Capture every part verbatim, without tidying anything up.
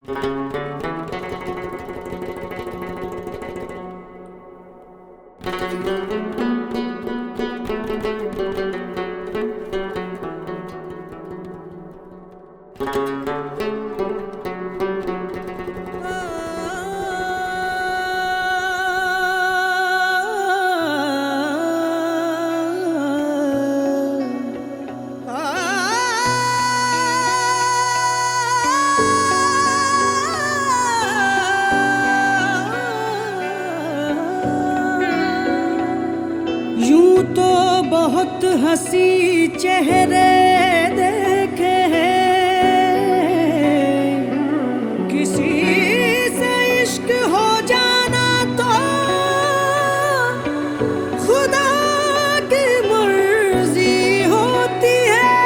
यूं तो बहुत हंसी चेहरे देखे हैं, किसी से इश्क हो जाना तो खुदा की मर्जी होती है,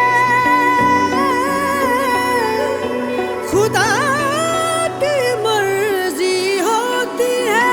खुदा की मर्जी होती है।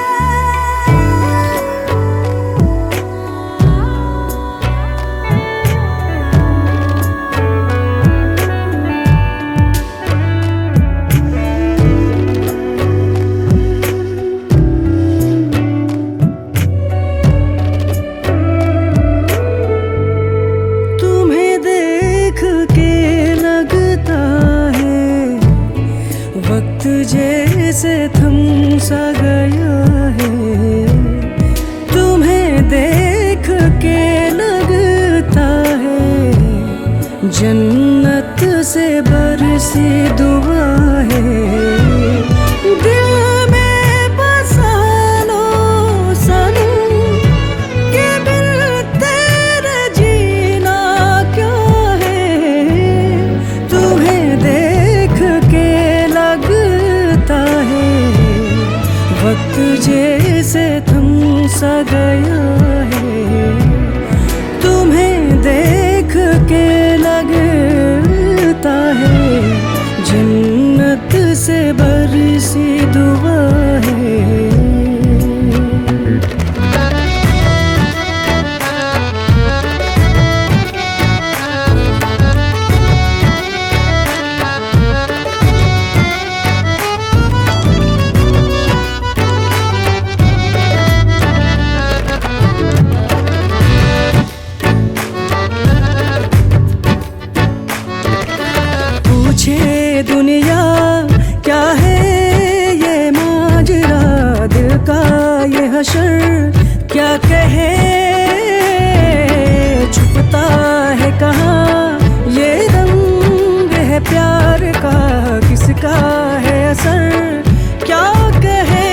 वक्त जैसे थम सा गया है, तुम्हें देख के लगता है जन्नत से बरसी दुआ है। दिल में बसा लो सनम के बिन तेरे जीना क्या है, तुम्हें देख के लगता है वक्त जैसे थम सा गया है, तुम्हें देख के लगता है जन्नत से बरसी दुआ है। पूछे दुनिया क्या है ये माजरा, दिल का ये हशर क्या कहे, छुपता है कहाँ ये रंग है प्यार का, किसका है असर क्या कहे।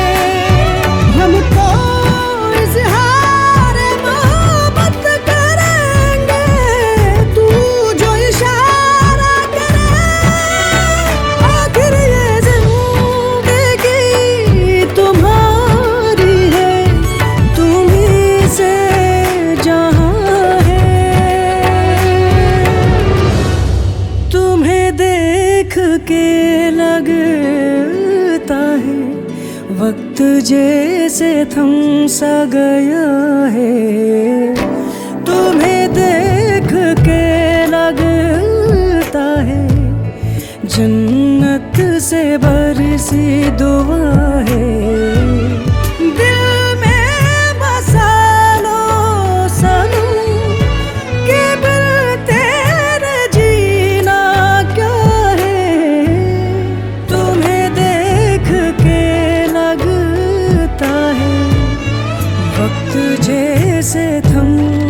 हमको इज़हार मोहब्बत करेंगे, तू जो इशारा करे, आखिर ये जिंदगी तुम्हारी है, तुम्हीं से जहां है। तुम्हें देख के लगता है वक्त जैसे थम सा गया है, तुम्हें देख के लगता है जन्नत से बरसी दुआ है। दिल में बसा लो सनम के बिन तेरे जीना क्या है, तुम्हें देख के लगता है वक्त जैसे थम